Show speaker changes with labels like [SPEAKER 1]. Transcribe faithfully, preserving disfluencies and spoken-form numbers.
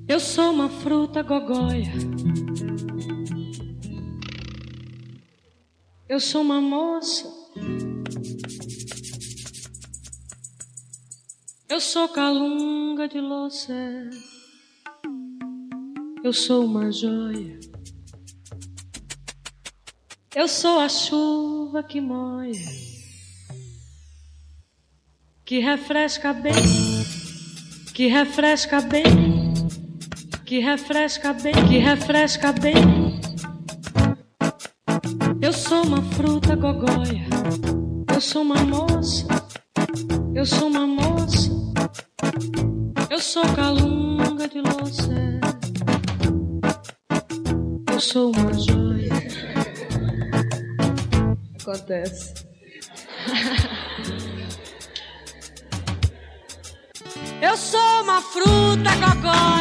[SPEAKER 1] Eu sou uma fruta gogóia. Eu sou uma moça. Eu sou calunga de louça. Eu sou uma joia. Eu sou a chuva que moia, que refresca bem, que refresca bem, que refresca bem, que refresca bem. Eu sou uma fruta gogóia. Eu sou uma moça. Eu sou uma moça. Eu sou calunga de louça. Eu sou uma joia. Acontece. Eu sou uma fruta gogóia.